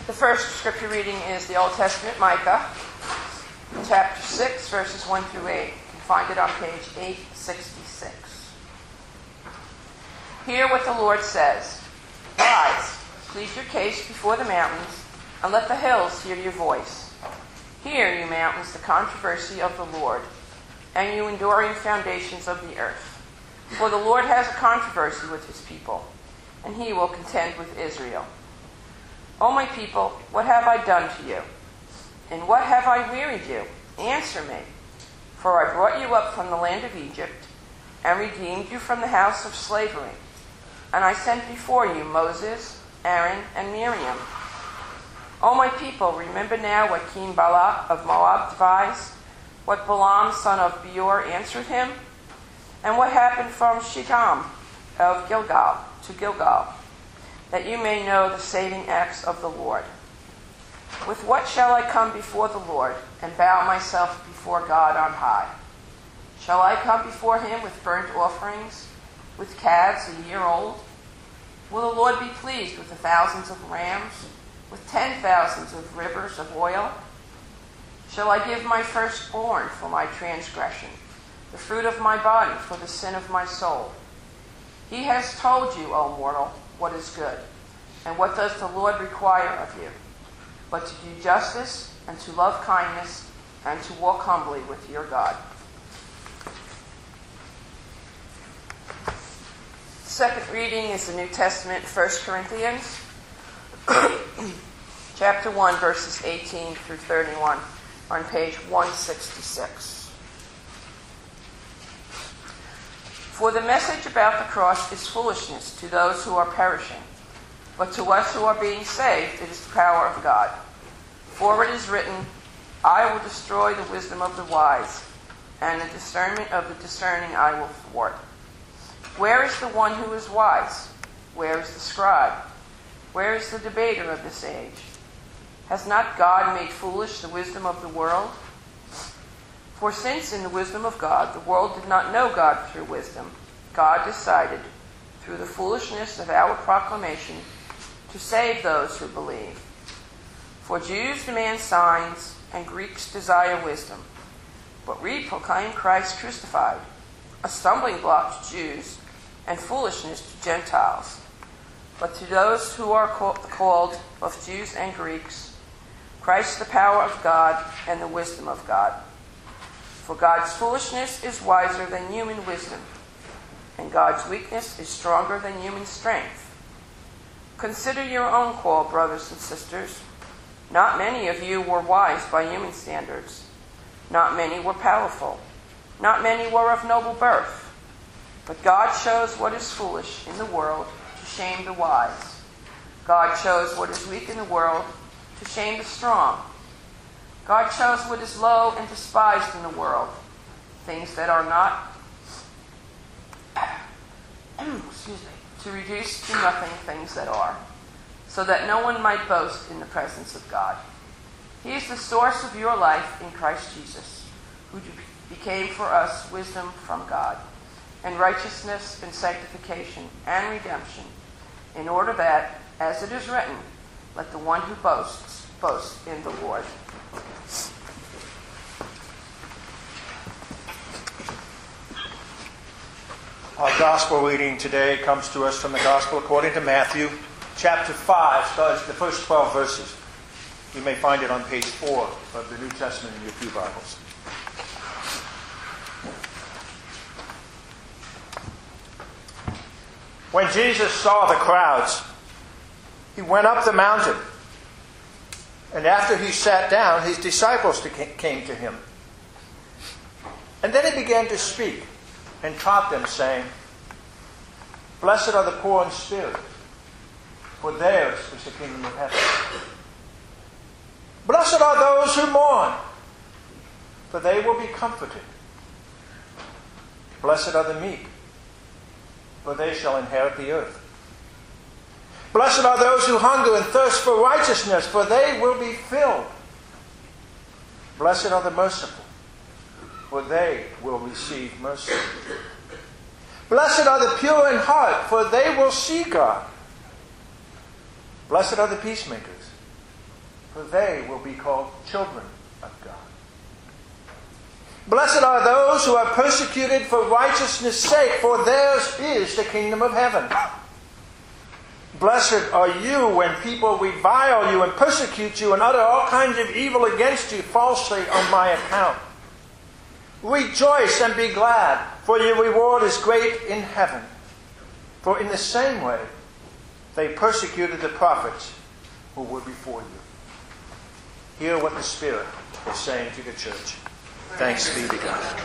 The first scripture reading is the Old Testament, Micah, chapter 6, verses 1 through 8. You can find it on page 866. Hear what the Lord says. Rise, plead your case before the mountains, and let the hills hear your voice. Hear, you mountains, the controversy of the Lord, and you enduring foundations of the earth. For the Lord has a controversy with his people, and he will contend with Israel. O my people, what have I done to you? In what have I wearied you? Answer me. For I brought you up from the land of Egypt, and redeemed you from the house of slavery. And I sent before you Moses, Aaron, and Miriam. O my people, remember now what King Balak of Moab devised, what Balaam son of Beor answered him, and what happened from Shittim of Gilgal to Gilgal, that you may know the saving acts of the Lord. With what shall I come before the Lord, and bow myself before God on high? Shall I come before him with burnt offerings, with calves a year old? Will the Lord be pleased with the thousands of rams, with 10,000s of rivers of oil? Shall I give my firstborn for my transgression, the fruit of my body for the sin of my soul? He has told you, O mortal, what is good, and what does the Lord require of you, but to do justice, and to love kindness, and to walk humbly with your God. The second reading is the New Testament, 1 Corinthians, chapter 1, verses 18 through 31, on page 166. For the message about the cross is foolishness to those who are perishing, but to us who are being saved it is the power of God. For it is written, I will destroy the wisdom of the wise, and the discernment of the discerning I will thwart. Where is the one who is wise? Where is the scribe? Where is the debater of this age? Has not God made foolish the wisdom of the world? For since in the wisdom of God the world did not know God through wisdom, God decided, through the foolishness of our proclamation, to save those who believe. For Jews demand signs, and Greeks desire wisdom. But we proclaim Christ crucified, a stumbling block to Jews, and foolishness to Gentiles. But to those who are called, both Jews and Greeks, Christ the power of God and the wisdom of God. For God's foolishness is wiser than human wisdom, and God's weakness is stronger than human strength. Consider your own call, brothers and sisters. Not many of you were wise by human standards. Not many were powerful. Not many were of noble birth. But God chose what is foolish in the world to shame the wise. God chose what is weak in the world to shame the strong. God chose what is low and despised in the world, things that are not, to reduce to nothing things that are, so that no one might boast in the presence of God. He is the source of your life in Christ Jesus, who became for us wisdom from God, and righteousness and sanctification and redemption, in order that, as it is written, let the one who boasts, boast in the Lord. Our gospel reading today comes to us from the Gospel according to Matthew, chapter 5, starts the first 12 verses. You may find it on page 4 of the New Testament in your pew Bibles. When Jesus saw the crowds, he went up the mountain. And after he sat down, his disciples came to him. And then he began to speak and taught them, saying, Blessed are the poor in spirit, for theirs is the kingdom of heaven. Blessed are those who mourn, for they will be comforted. Blessed are the meek, for they shall inherit the earth. Blessed are those who hunger and thirst for righteousness, for they will be filled. Blessed are the merciful, for they will receive mercy. Blessed are the pure in heart, for they will see God. Blessed are the peacemakers, for they will be called children of God. Blessed are those who are persecuted for righteousness' sake, for theirs is the kingdom of heaven. Blessed are you when people revile you and persecute you and utter all kinds of evil against you falsely on my account. Rejoice and be glad, for your reward is great in heaven. For in the same way they persecuted the prophets who were before you. Hear what the Spirit is saying to the church. Thanks be to God.